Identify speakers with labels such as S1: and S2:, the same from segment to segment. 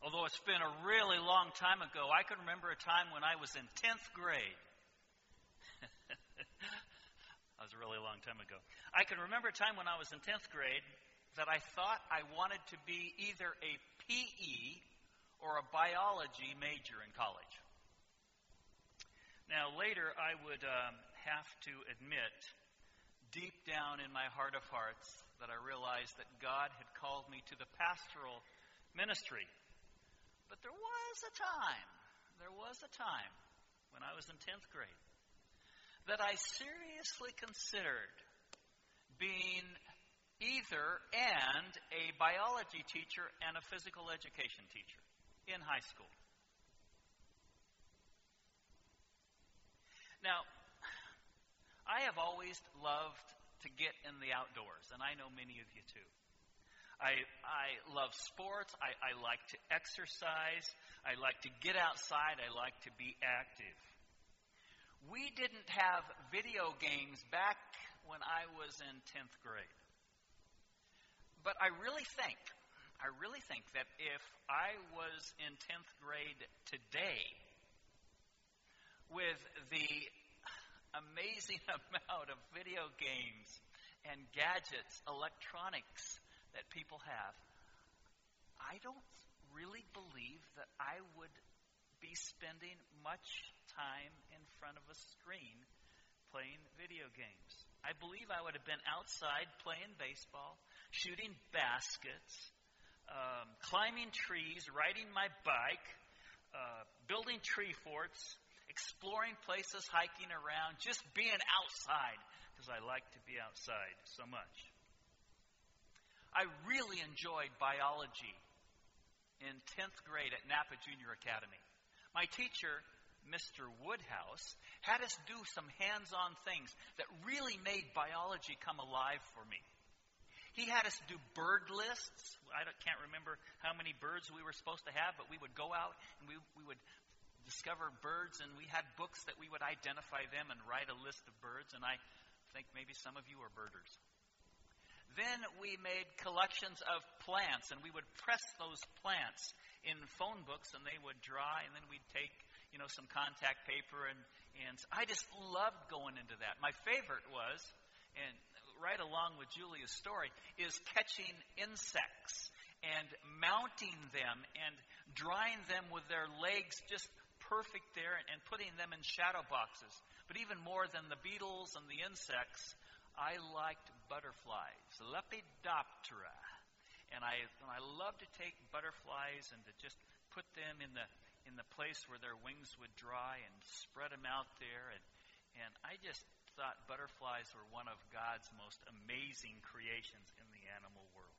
S1: Although it's been a really long time ago, I can remember a time when I was in 10th grade. That was a really long time ago. I can remember a time when I was in 10th grade that I thought I wanted to be either a PE or a biology major in college. Now, later I would have to admit, deep down in my heart of hearts, that I realized that God had called me to the pastoral ministry. But there was a time when I was in 10th grade that I seriously considered being either and a biology teacher and a physical education teacher in high school. Now, I have always loved to get in the outdoors, and I know many of you too. I love sports. I like to exercise. I like to get outside. I like to be active. We didn't have video games back when I was in 10th grade. But I really think that if I was in 10th grade today, with the amazing amount of video games and gadgets, electronics that people have, I don't really believe that I would be spending much time in front of a screen playing video games. I believe I would have been outside playing baseball, shooting baskets, climbing trees, riding my bike, building tree forts, exploring places, hiking around, just being outside, because I like to be outside so much. I really enjoyed biology in 10th grade at Napa Junior Academy. My teacher, Mr. Woodhouse, had us do some hands-on things that really made biology come alive for me. He had us do bird lists. I can't remember how many birds we were supposed to have, but we would go out and we would discover birds, and we had books that we would identify them and write a list of birds, and I think maybe some of you are birders. Then we made collections of plants, and we would press those plants in phone books, and they would dry, and then we'd take, some contact paper, and I just loved going into that. My favorite was, and right along with Julia's story, is catching insects and mounting them and drying them with their legs just perfect there and putting them in shadow boxes. But even more than the beetles and the insects, I liked butterflies, Lepidoptera. And I love to take butterflies and to just put them in the place where their wings would dry and spread them out there. And I just thought butterflies were one of God's most amazing creations in the animal world.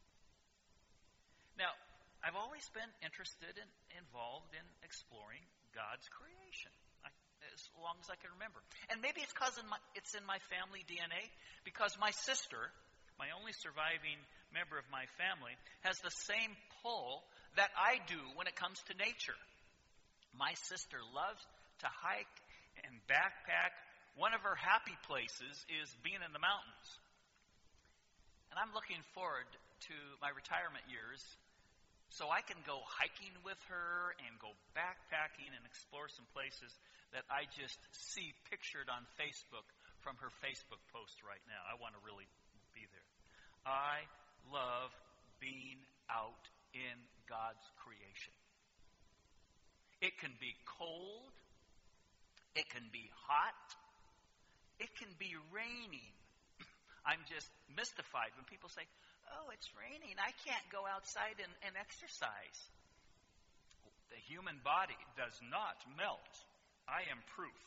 S1: Now, I've always been interested and involved in exploring God's creation, as long as I can remember. And maybe it's because it's in my family DNA, because my sister, my only surviving member of my family, has the same pull that I do when it comes to nature. My sister loves to hike and backpack. One of her happy places is being in the mountains. And I'm looking forward to my retirement years so I can go hiking with her and go backpacking and explore some places that I just see pictured on Facebook from her Facebook post right now. I want to really be there. I love being out in God's creation. It can be cold. It can be hot. It can be raining. I'm just mystified when people say, "Oh, it's raining. I can't go outside and exercise." The human body does not melt. I am proof.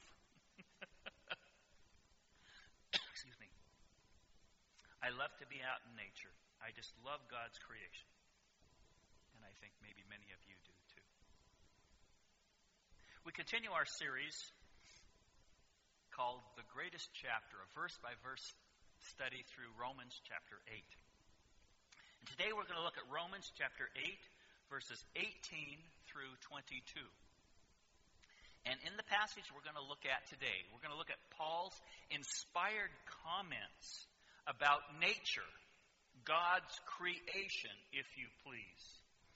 S1: Excuse me. I love to be out in nature. I just love God's creation. And I think maybe many of you do too. We continue our series called The Greatest Chapter, a verse-by-verse study through Romans chapter 8. And today we're going to look at Romans chapter 8, verses 18 through 22. And in the passage we're going to look at today, we're going to look at Paul's inspired comments about nature, God's creation, if you please.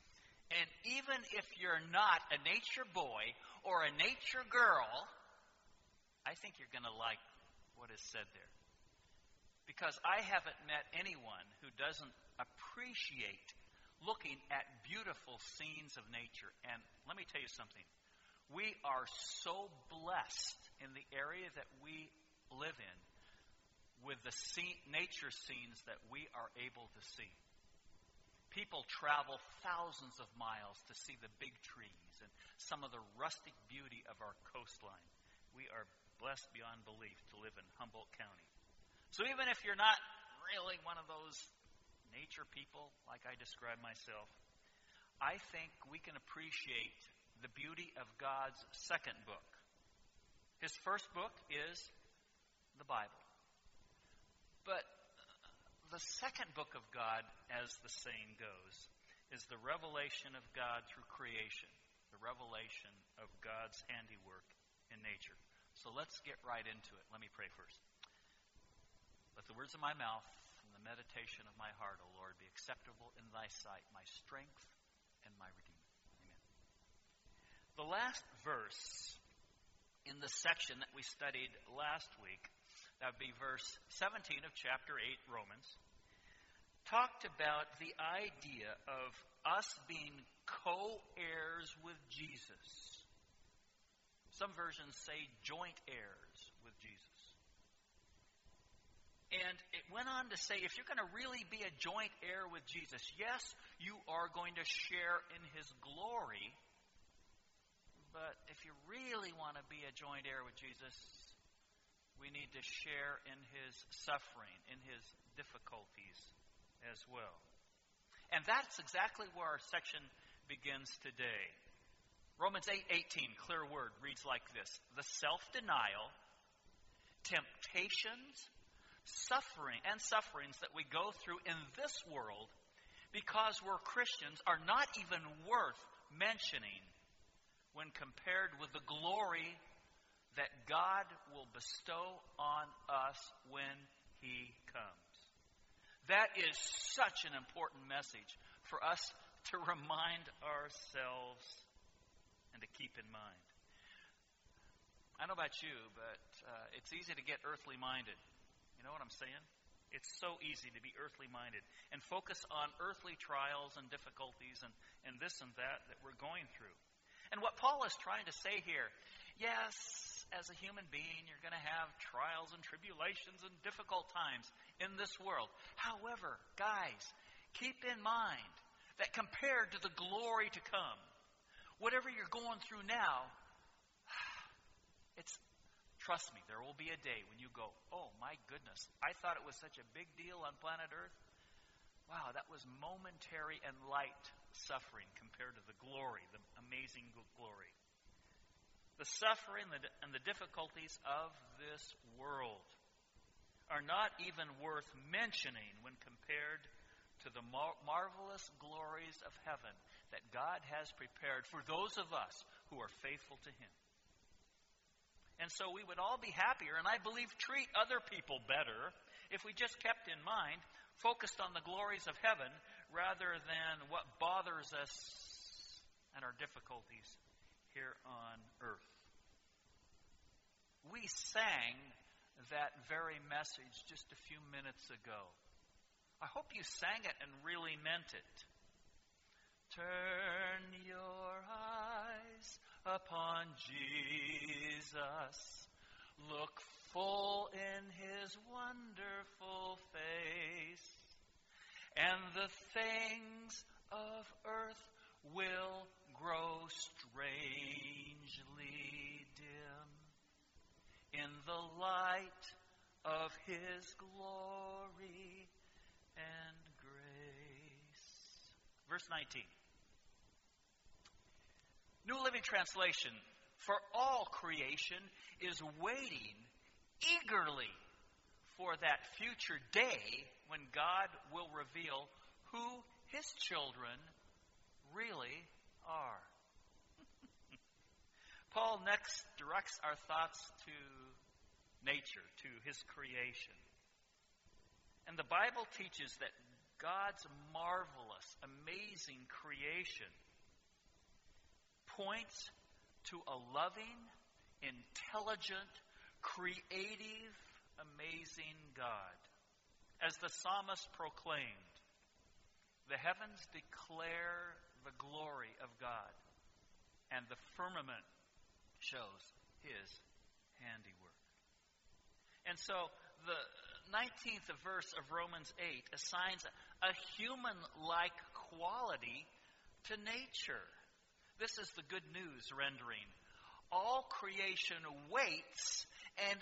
S1: And even if you're not a nature boy or a nature girl, I think you're going to like what is said there. Because I haven't met anyone who doesn't appreciate looking at beautiful scenes of nature. And let me tell you something. We are so blessed in the area that we live in with the nature scenes that we are able to see. People travel thousands of miles to see the big trees and some of the rustic beauty of our coastline. We are blessed beyond belief to live in Humboldt County. So even if you're not really one of those nature people like I describe myself, I think we can appreciate the beauty of God's second book. His first book is the Bible. But the second book of God, as the saying goes, is the revelation of God through creation, the revelation of God's handiwork in nature. So let's get right into it. Let me pray first. Let the words of my mouth and the meditation of my heart, O Lord, be acceptable in thy sight, my strength and my Redeemer. Amen. The last verse in the section that we studied last week, that would be verse 17 of chapter 8, Romans, talked about the idea of us being co-heirs with Jesus. Some versions say joint heirs with Jesus. And it went on to say, if you're going to really be a joint heir with Jesus, yes, you are going to share in his glory. But if you really want to be a joint heir with Jesus, we need to share in his suffering, in his difficulties as well. And that's exactly where our section begins today. Romans 8:18, clear word, reads like this: the self-denial, temptations, sufferings that we go through in this world because we're Christians are not even worth mentioning when compared with the glory that God will bestow on us when he comes. That is such an important message for us to remind ourselves and to keep in mind. I don't know about you, but it's easy to get earthly minded. You know what I'm saying? It's so easy to be earthly minded and focus on earthly trials and difficulties and this and that we're going through. And what Paul is trying to say here, yes, as a human being, you're going to have trials and tribulations and difficult times in this world. However, guys, keep in mind that compared to the glory to come, whatever you're going through now, trust me, there will be a day when you go, oh my goodness, I thought it was such a big deal on planet Earth. Wow, that was momentary and light suffering compared to the glory, the amazing glory. The suffering and the difficulties of this world are not even worth mentioning when compared to the marvelous glories of heaven that God has prepared for those of us who are faithful to him. And so we would all be happier, and I believe treat other people better if we just kept in mind, focused on the glories of heaven rather than what bothers us and our difficulties here on earth. We sang that very message just a few minutes ago. I hope you sang it and really meant it. Turn your eyes upon Jesus. Look full in his wonderful face, and the things of earth will grow strangely dim in the light of his glory and grace. Verse 19. New Living Translation. For all creation is waiting eagerly for that future day when God will reveal who his children really are. Paul next directs our thoughts to nature, to his creation. And the Bible teaches that God's marvelous, amazing creation points to a loving, intelligent, creative, amazing God. As the psalmist proclaimed, the heavens declare the glory of God, and the firmament shows His handiwork. And so the 19th verse of Romans 8 assigns a human-like quality to nature. This is the good news rendering. All creation waits and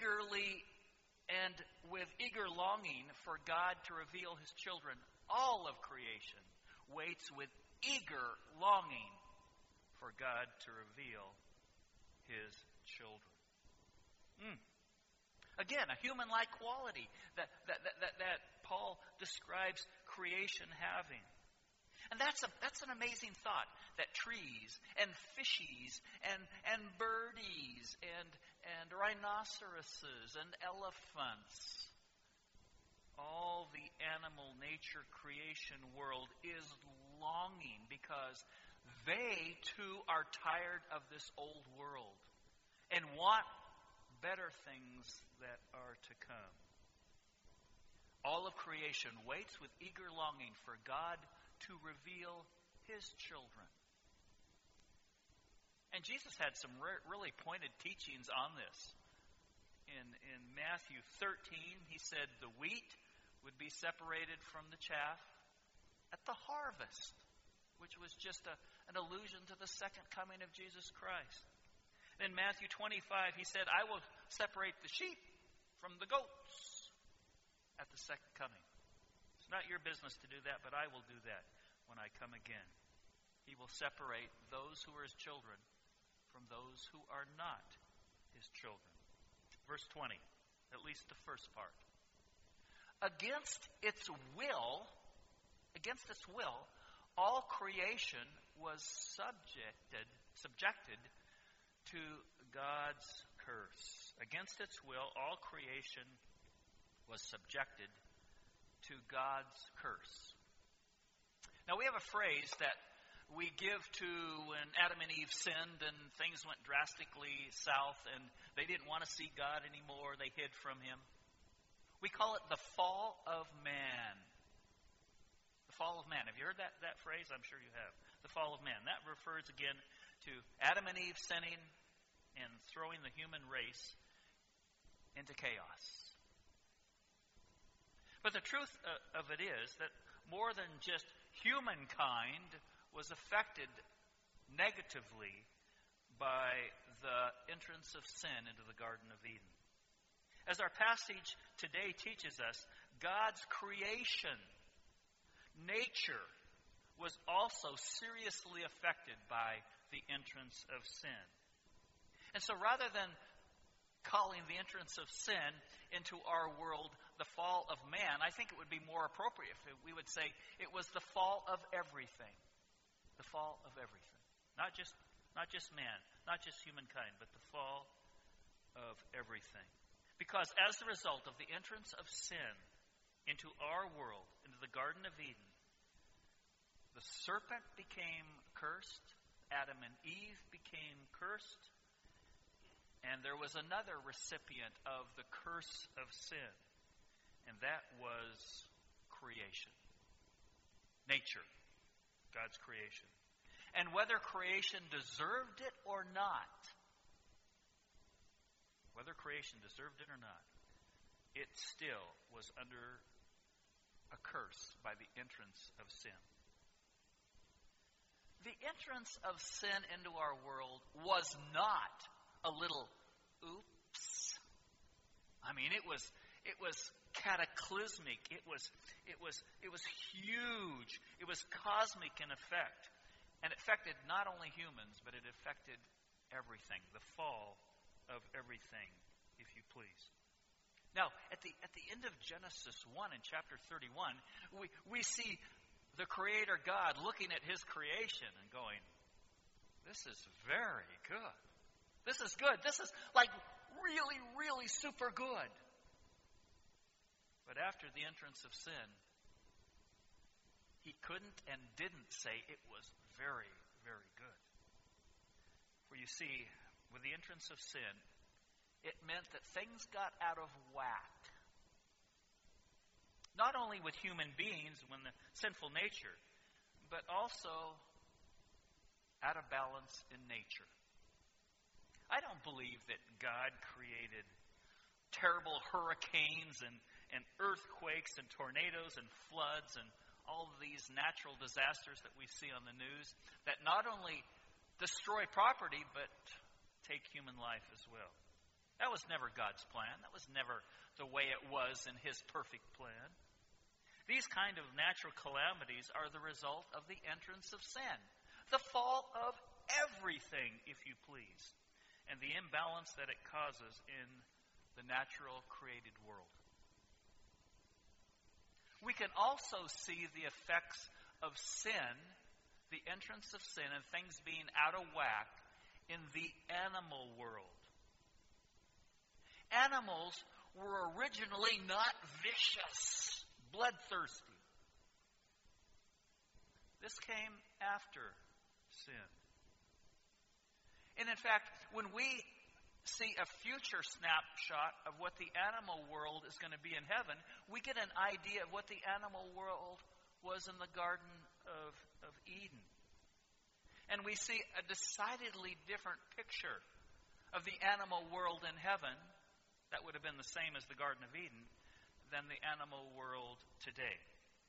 S1: with eager longing for God to reveal His children. All of creation waits with eager longing for God to reveal His children. Again, a human-like quality that Paul describes creation having. And that's an amazing thought, that trees and fishies and birdies and rhinoceroses and elephants, all the animal nature creation world is longing because they too are tired of this old world and want better things that are to come. All of creation waits with eager longing for God to reveal His children. And Jesus had some really pointed teachings on this. In Matthew 13, He said the wheat would be separated from the chaff at the harvest, which was just an allusion to the second coming of Jesus Christ. In Matthew 25, He said, I will separate the sheep from the goats at the second coming. It's not your business to do that, but I will do that when I come again. He will separate those who are His children from those who are not His children. Verse 20, at least the first part. Against its will, all creation was subjected to God's curse. Against its will, all creation was subjected to God's curse. Now, we have a phrase that we give to when Adam and Eve sinned and things went drastically south and they didn't want to see God anymore. They hid from Him. We call it the fall of man. The fall of man. Have you heard that phrase? I'm sure you have. The fall of man. That refers again to Adam and Eve sinning and throwing the human race into chaos. But the truth of it is that more than just humankind was affected negatively by the entrance of sin into the Garden of Eden. As our passage today teaches us, God's creation, nature, was also seriously affected by the entrance of sin. And so rather than calling the entrance of sin into our world the fall of man, I think it would be more appropriate if we would say it was the fall of everything. The fall of everything. Not just man, not just humankind, but the fall of everything. Because as a result of the entrance of sin into our world, into the Garden of Eden, the serpent became cursed, Adam and Eve became cursed, and there was another recipient of the curse of sin, and that was creation. Nature, God's creation. And whether creation deserved it or not, it still was under a curse by the entrance of sin. The entrance of sin into our world was not a little oops. I mean, it was cataclysmic. It was huge. It was cosmic in effect. And it affected not only humans, but it affected everything. The fall of everything, if you please. Now, at the end of Genesis 1 in chapter 31, we see the Creator God looking at His creation and going, this is very good. This is good. This is like really, really super good. But after the entrance of sin, He couldn't and didn't say it was very, very good. For you see, with the entrance of sin, it meant that things got out of whack. Not only with human beings when the sinful nature, but also out of balance in nature. I don't believe that God created terrible hurricanes and earthquakes and tornadoes and floods and all of these natural disasters that we see on the news that not only destroy property but take human life as well. That was never God's plan. That was never the way it was in His perfect plan. These kind of natural calamities are the result of the entrance of sin, the fall of everything, if you please, and the imbalance that it causes in the natural created world. We can also see the effects of sin, the entrance of sin, and things being out of whack in the animal world. Animals were originally not vicious, bloodthirsty. This came after sin. And in fact, when we see a future snapshot of what the animal world is going to be in heaven, we get an idea of what the animal world was in the Garden of Eden. And we see a decidedly different picture of the animal world in heaven, that would have been the same as the Garden of Eden, than the animal world today.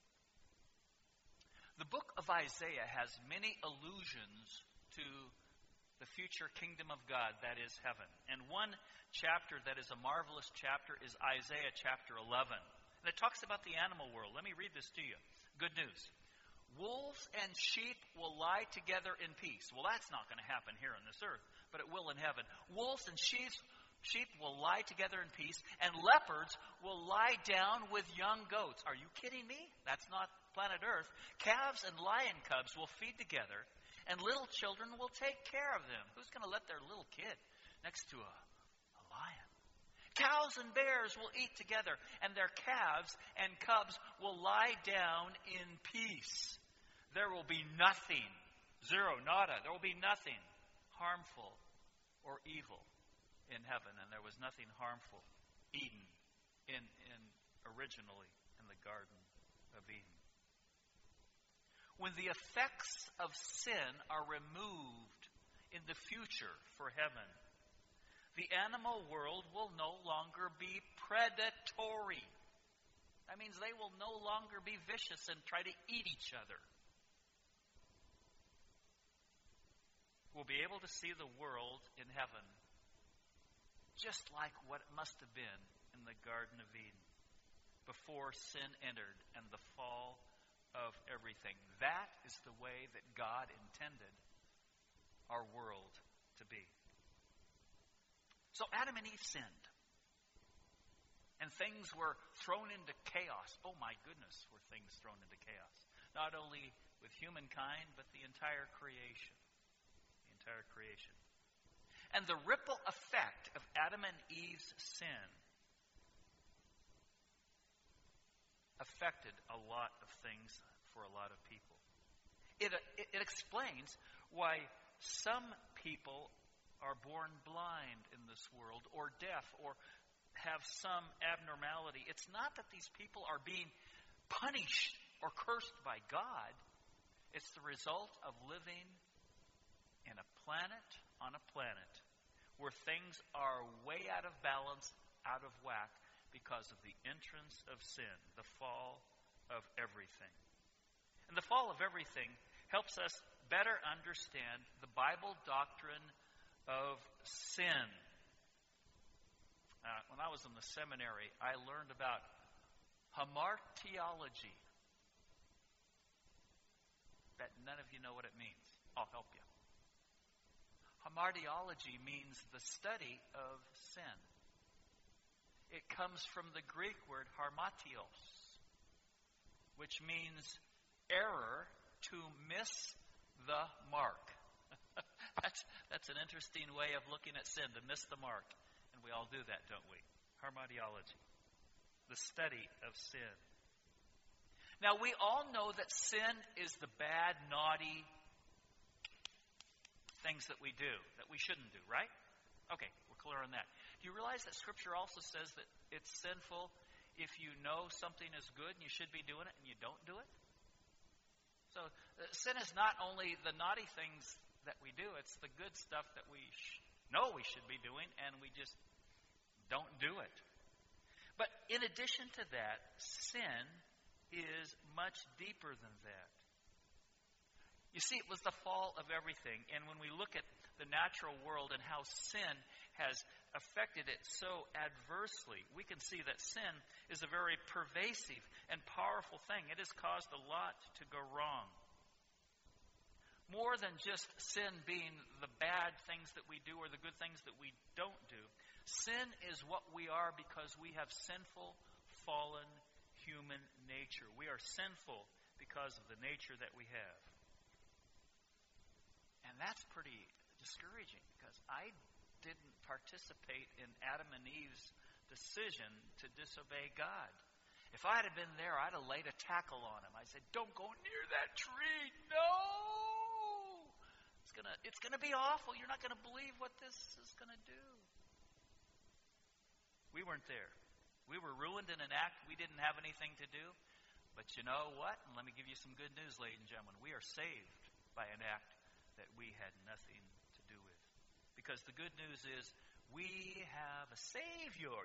S1: The book of Isaiah has many allusions to the future kingdom of God, that is heaven. And one chapter that is a marvelous chapter is Isaiah chapter 11. And it talks about the animal world. Let me read this to you. Good news. Wolves and sheep will lie together in peace. Well, that's not going to happen here on this earth, but it will in heaven. Wolves and sheep will lie together in peace, and leopards will lie down with young goats. Are you kidding me? That's not planet Earth. Calves and lion cubs will feed together, and little children will take care of them. Who's going to let their little kid next to a lion? Cows and bears will eat together, and their calves and cubs will lie down in peace. There will be nothing, zero, nada, there will be nothing harmful or evil in heaven, and there was nothing harmful eaten in originally in the Garden of Eden. When the effects of sin are removed in the future for heaven, the animal world will no longer be predatory. That means they will no longer be vicious and try to eat each other. We'll be able to see the world in heaven just like what it must have been in the Garden of Eden before sin entered and the fall of everything. That is the way that God intended our world to be. So Adam and Eve sinned. And things were thrown into chaos. Oh my goodness, were things thrown into chaos. Not only with humankind, but the entire creation. The entire creation. And the ripple effect of Adam and Eve's sin affected a lot of things for a lot of people. It explains why some people are born blind in this world, or deaf, or have some abnormality. It's not that these people are being punished or cursed by God. It's the result of living in a planet on a planet where things are way out of balance, out of whack, because of the entrance of sin, the fall of everything. And the fall of everything helps us better understand the Bible doctrine of sin. When I was in the seminary, I learned about hamartiology. Bet none of you know what it means. I'll help you. Hamartiology means the study of sin. It comes from the Greek word harmatios, which means error, to miss the mark. That's an interesting way of looking at sin, to miss the mark. And we all do that, don't we? Hamartiology, the study of sin. Now, we all know that sin is the bad, naughty things that we do that we shouldn't do, right? Okay, we're clear on that. Do you realize that Scripture also says that it's sinful if you know something is good and you should be doing it and you don't do it? So sin is not only the naughty things that we do, it's the good stuff that we know we should be doing and we just don't do it. But in addition to that, sin is much deeper than that. You see, it was the fall of everything. And when we look at the natural world and how sin has affected it so adversely, we can see that sin is a very pervasive and powerful thing. It has caused a lot to go wrong. More than just sin being the bad things that we do or the good things that we don't do, sin is what we are because we have sinful, fallen human nature. We are sinful because of the nature that we have. And that's pretty discouraging because I didn't participate in Adam and Eve's decision to disobey God. If I had been there, I'd have laid a tackle on him. I said, don't go near that tree. No! It's gonna be awful. You're not going to believe what this is going to do. We weren't there. We were ruined in an act we didn't have anything to do. But you know what? And let me give you some good news, ladies and gentlemen. We are saved by an act that we had nothing to do with. Because the good news is we have a Savior,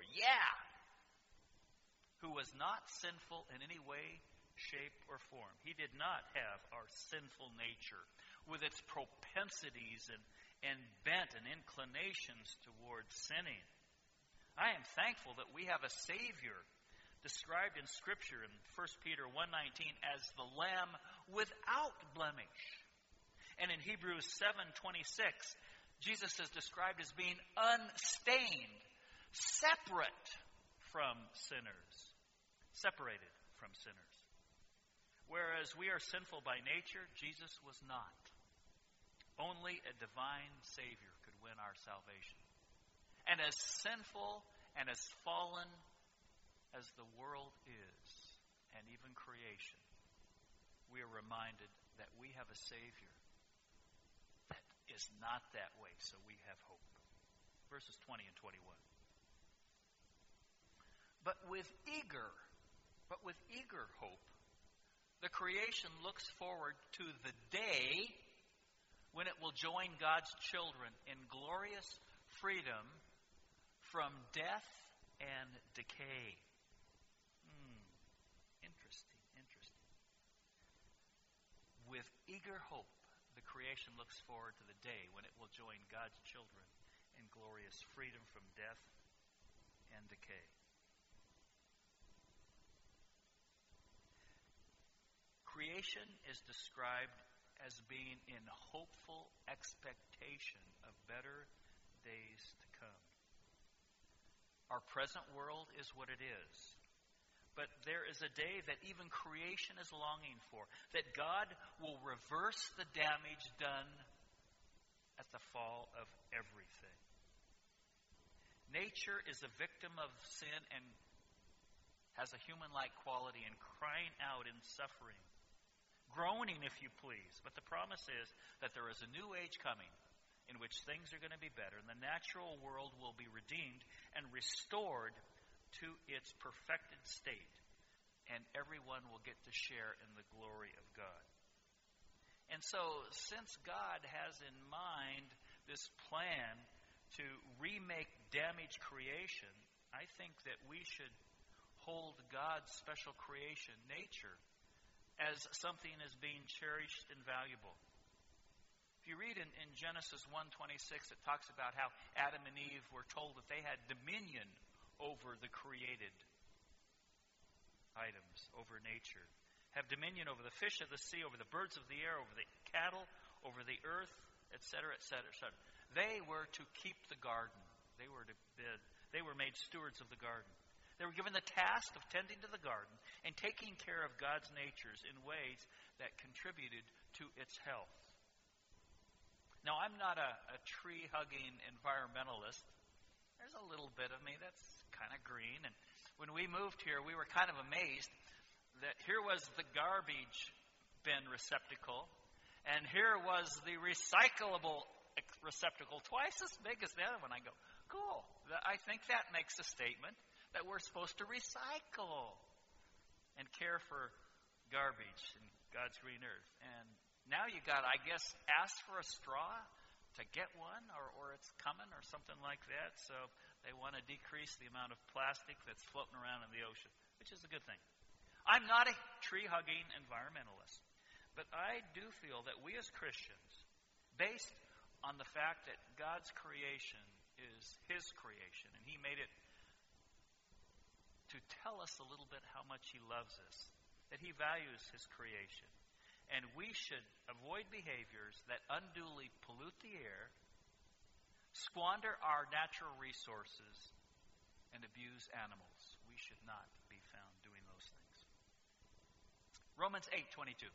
S1: who was not sinful in any way, shape, or form. He did not have our sinful nature with its propensities and bent and inclinations towards sinning. I am thankful that we have a Savior described in Scripture in 1 Peter 1:19 as the Lamb without blemish. And in Hebrews 7:26, Jesus is described as being unstained, separate from sinners. Separated from sinners. Whereas we are sinful by nature, Jesus was not. Only a divine Savior could win our salvation. And as sinful and as fallen as the world is, and even creation, we are reminded that we have a Savior that is not that way, so we have hope. Verses 20 and 21. But with eager hope, the creation looks forward to the day when it will join God's children in glorious freedom from death and decay. Interesting. With eager hope, the creation looks forward to the day when it will join God's children in glorious freedom from death and decay. Creation is described as being in hopeful expectation of better days to come. Our present world is what it is. But there is a day that even creation is longing for, that God will reverse the damage done at the fall of everything. Nature is a victim of sin and has a human-like quality and crying out in suffering. Groaning, if you please. But the promise is that there is a new age coming in which things are going to be better, and the natural world will be redeemed and restored to its perfected state, and everyone will get to share in the glory of God. And so, since God has in mind this plan to remake damaged creation, I think that we should hold God's special creation nature as something as being cherished and valuable. If you read in Genesis 1:26, it talks about how Adam and Eve were told that they had dominion over the created items, over nature. Have dominion over the fish of the sea, over the birds of the air, over the cattle, over the earth, etc., etc., etc. They were to keep the garden. They were made stewards of the garden. They were given the task of tending to the garden and taking care of God's natures in ways that contributed to its health. Now, I'm not a tree-hugging environmentalist. There's a little bit of me that's kind of green. And when we moved here, we were kind of amazed that here was the garbage bin receptacle, and here was the recyclable receptacle twice as big as the other one. I go, cool. I think that makes a statement that we're supposed to recycle and care for garbage in God's green earth. And now you got, I guess, ask for a straw to get one, or it's coming, or something like that. So they want to decrease the amount of plastic that's floating around in the ocean, which is a good thing. I'm not a tree-hugging environmentalist, but I do feel that we as Christians, based on the fact that God's creation is His creation, and He made it to tell us a little bit how much He loves us, that He values His creation. And we should avoid behaviors that unduly pollute the air, squander our natural resources, and abuse animals. We should not be found doing those things. Romans 8:22.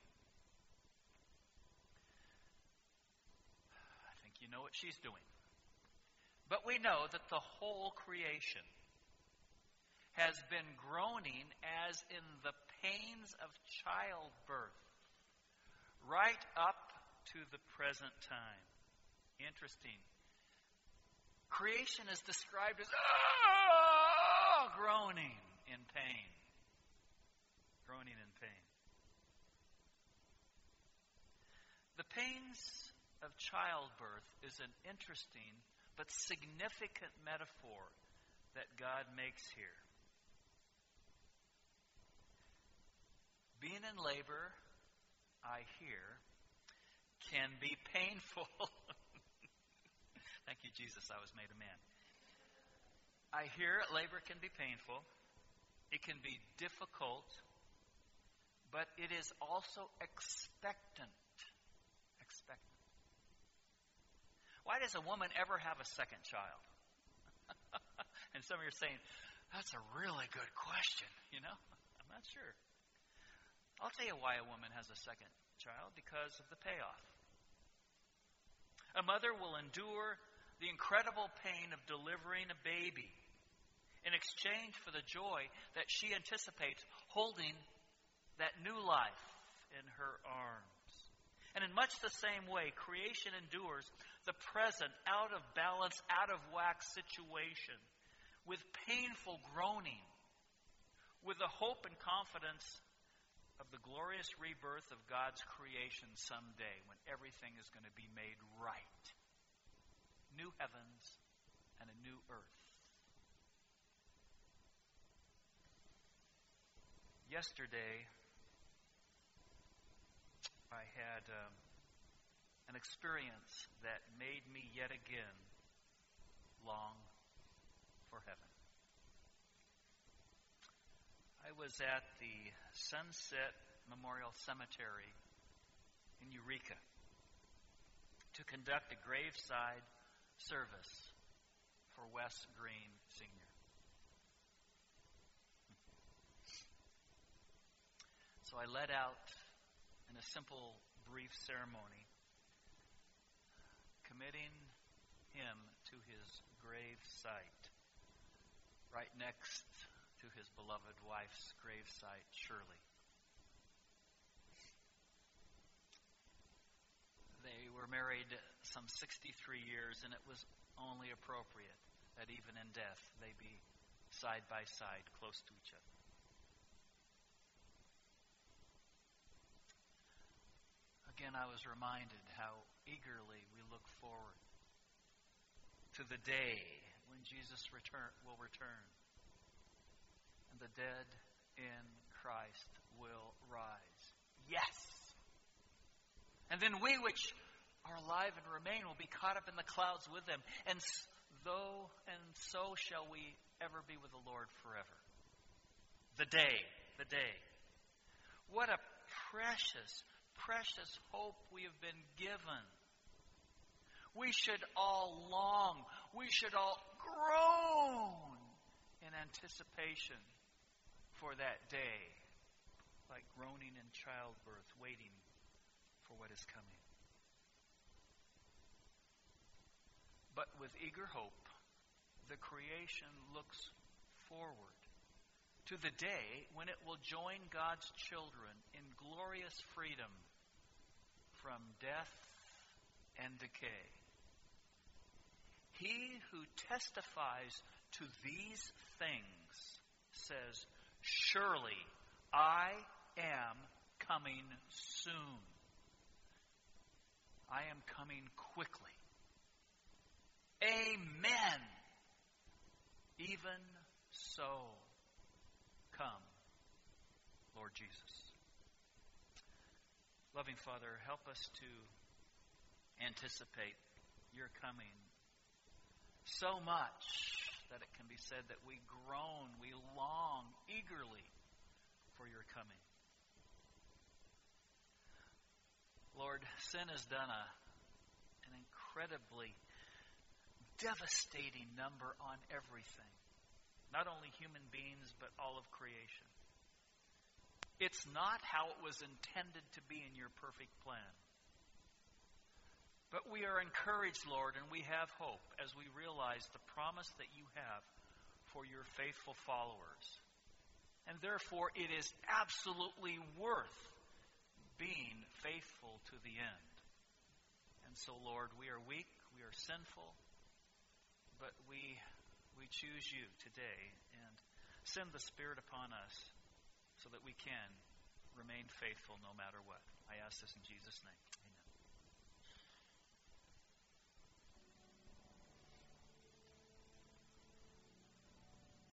S1: I think you know what she's doing. But we know that the whole creation has been groaning as in the pains of childbirth, right up to the present time. Interesting. Creation is described as groaning in pain. Groaning in pain. The pains of childbirth is an interesting but significant metaphor that God makes here. Being in labor, I hear, can be painful. Thank you, Jesus, I was made a man. I hear labor can be painful. It can be difficult, but it is also expectant. Expectant. Why does a woman ever have a second child? And some of you are saying, that's a really good question, you know? I'm not sure. I'll tell you why a woman has a second child, because of the payoff. A mother will endure the incredible pain of delivering a baby in exchange for the joy that she anticipates holding that new life in her arms. And in much the same way, creation endures the present out of balance, out of whack situation with painful groaning, with the hope and confidence of the glorious rebirth of God's creation someday, when everything is going to be made right. New heavens and a new earth. Yesterday, I had an experience that made me yet again long for heaven. I was at the Sunset Memorial Cemetery in Eureka to conduct a graveside service for Wes Green Sr. So I led out in a simple, brief ceremony, committing him to his grave site, right next to his beloved wife's gravesite, Shirley. They were married some 63 years, and it was only appropriate that even in death they be side by side, close to each other. Again, I was reminded how eagerly we look forward to the day when Jesus will return, and the dead in Christ will rise. Yes! And then we which are alive and remain will be caught up in the clouds with them, and so shall we ever be with the Lord forever. The day. What a precious, precious hope we have been given. We should all long, we should all groan in anticipation for that day, like groaning in childbirth, waiting for what is coming. But with eager hope, the creation looks forward to the day when it will join God's children in glorious freedom from death and decay. He who testifies to these things says, surely I am coming soon. I am coming quickly. Amen. Even so, come, Lord Jesus. Loving Father, help us to anticipate your coming so much that it can be said that we groan, we long eagerly for your coming. Lord, sin has done an incredibly devastating number on everything. Not only human beings, but all of creation. It's not how it was intended to be in your perfect plan. But we are encouraged, Lord, and we have hope as we realize the promise that you have for your faithful followers. And therefore, it is absolutely worth being faithful to the end. And so, Lord, we are weak, we are sinful, but we choose you today and send the Spirit upon us so that we can remain faithful no matter what. I ask this in Jesus' name. Amen.